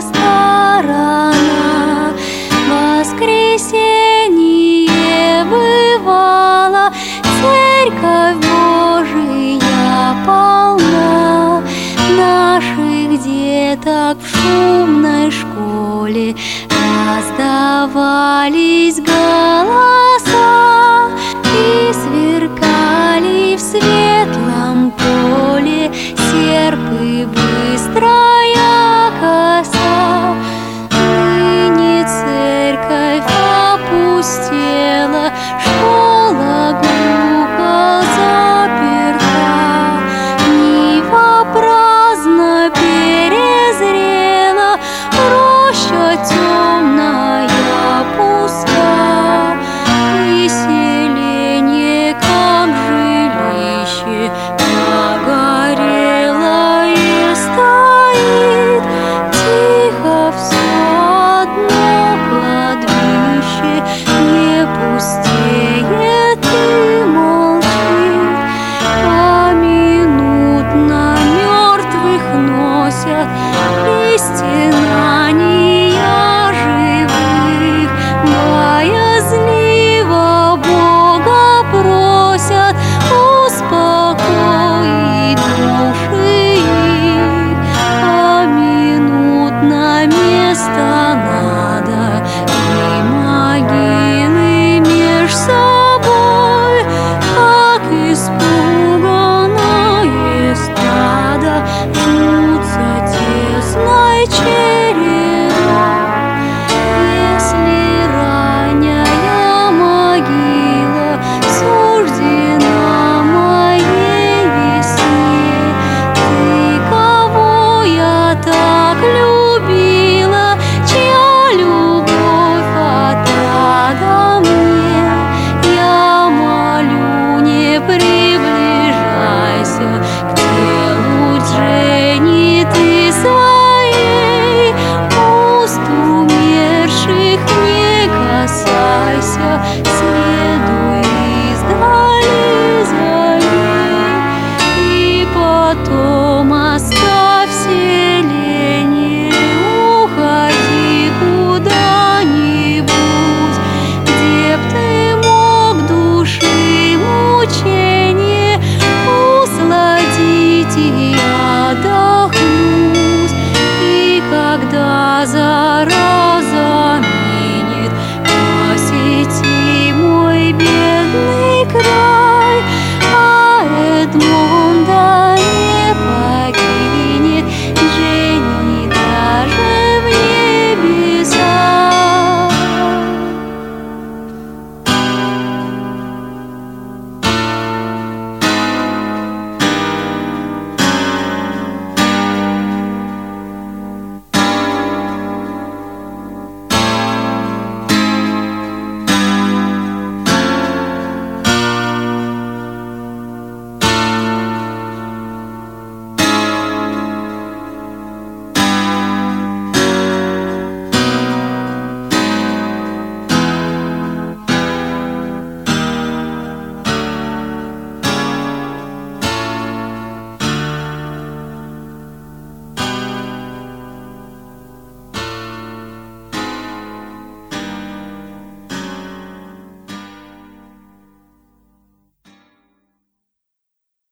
сторона. Воскресенье бывало, Церковь Божия полна. Наших деток в шумной школе раздавались голоса и сверкали в светлом поле серпы быстрая коса. Ныне церковь опустела, школа глухо заперта, нива праздно перезрела, роща темная пуста. И селение, как жилище, прогорелое стоит. Тихо все одно кладбище, не пустеет и молчит. Поминутно мертвых носят и стенания живых, боязливо Бога просят успокоить души их. Поминутно место